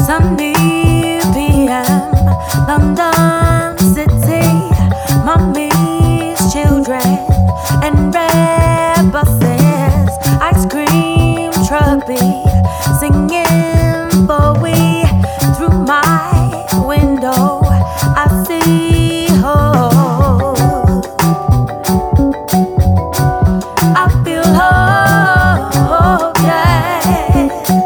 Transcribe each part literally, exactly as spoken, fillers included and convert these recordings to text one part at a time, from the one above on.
Sunday P M, London City, mommy's children and red buses, ice cream truck beat, singing Bowie through my window. I see hope. I feel hope, yeah.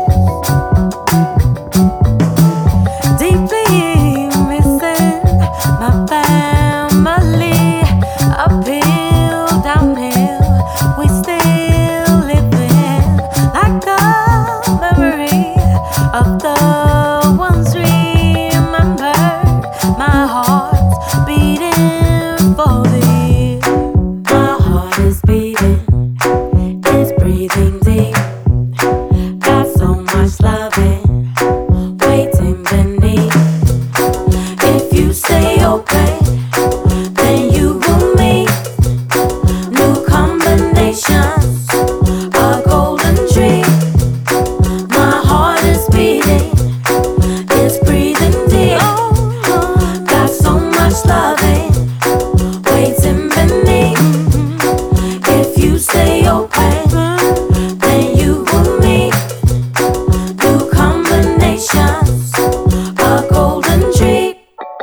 Deeply missing my family. Uphill, downhill, we still living like the memory of the ones remembered. My heart's beating for thee. My heart is beating, it's breathing deep. Got so much loving waiting beneath. If you stay open, then you will meet new combinations, a golden dream. My heart is beating, it's breathing deep. Got so much loving waiting beneath. If you stay open, then you will meet new combinations, a golden dream.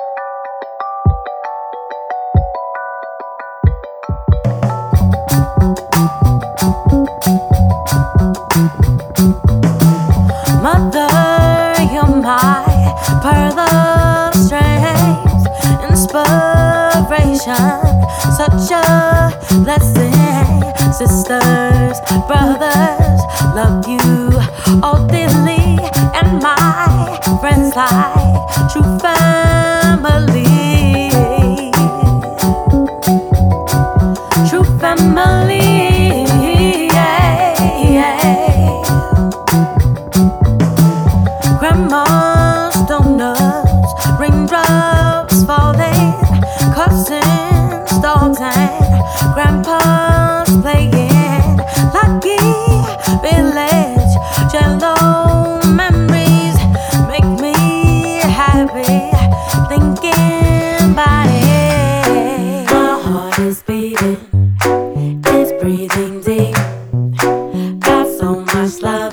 Mother, you're my pearl of strength, inspiration, such a blessing. Sisters, brothers, love you all dearly, and my friends like true family. True family, yeah, yeah. Grandma's donuts, raindrops falling, cousins, dogs, and grandpa's playing. Lucky village, jello memories make me happy thinking about it. My heart is beating, it's breathing deep. Got so much love